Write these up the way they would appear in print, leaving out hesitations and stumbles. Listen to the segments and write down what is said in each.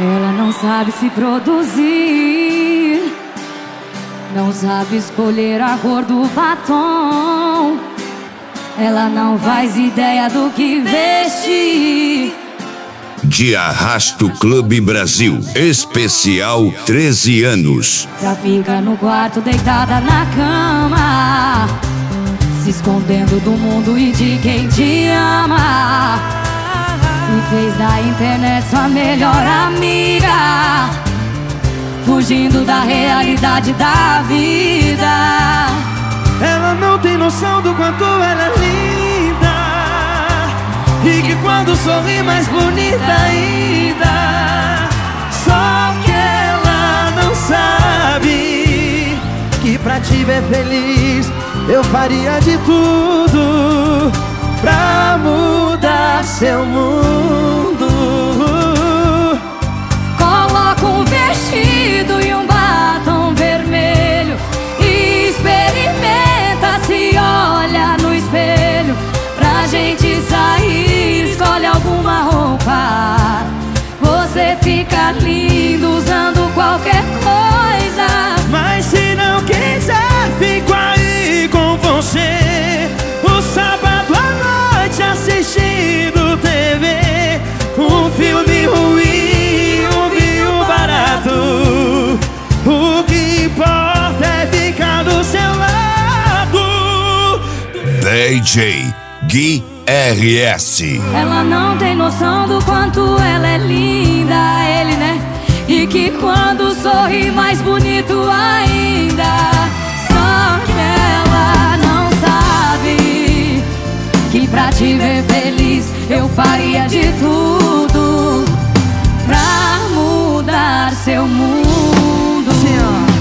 Ela não sabe se produzir, não sabe escolher a cor do batom. Ela não faz ideia do que vestir. De Arrasto Clube Brasil, especial 13 anos. Já fica no quarto deitada na cama, se escondendo do mundo e de quem te ama. E fez da internet sua melhor amiga, fugindo da realidade da vida. Ela não tem noção do quanto ela é linda, e que quando sorri mais bonita ainda. Só que ela não sabe que pra te ver feliz eu faria de tudo pra mudar seu mundo. Coloca um vestido e um batom vermelho e experimenta, se olha no espelho. Pra gente sair, escolhe alguma roupa. Você fica lindo usando qualquer coisa. Mas se não quiser, fico aí com você o sábado à noite assistindo TV. Um filme ruim, um vinho barato. O que importa é ficar do seu lado. DJ Gui RS. Ela não tem noção do quanto ela é linda, ele, né? E que quando sorri mais bonito ainda. Só que ela não sabe que pra te ver feliz eu faria de tudo pra mudar seu mundo. Assim, ó.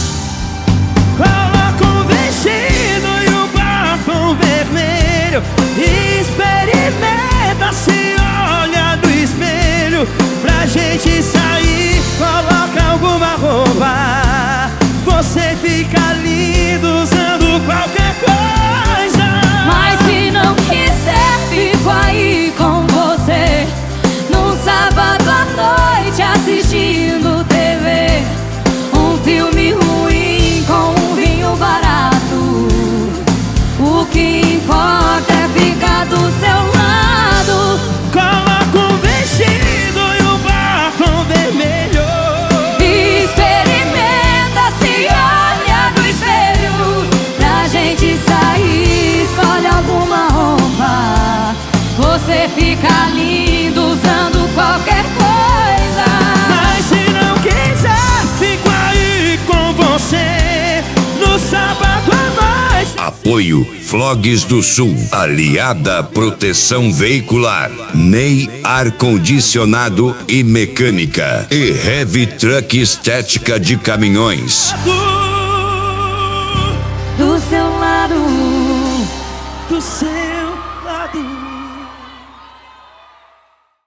Coloca um vestido e um batom vermelho e experimenta, se olha no espelho. Pra gente sair, coloca alguma roupa. Você fica lindo usando qualquer coisa. Mas se não quiser, fico aí com você num sábado à noite assistindo TV. Um filme ruim com um vinho barato. O que importa é ficar do seu lado. Coloca um vestido e um batom vermelho E experimenta, se olha no espelho. Pra gente sair, escolhe alguma roupa. Você fica lindo usando qualquer coisa. Mas se não quiser, fico aí com você no sábado à noite. Apoio Flogs do Sul, Aliada Proteção Veicular, Ney Ar-Condicionado e Mecânica e Heavy Truck Estética de Caminhões. Do seu lado. Do seu lado.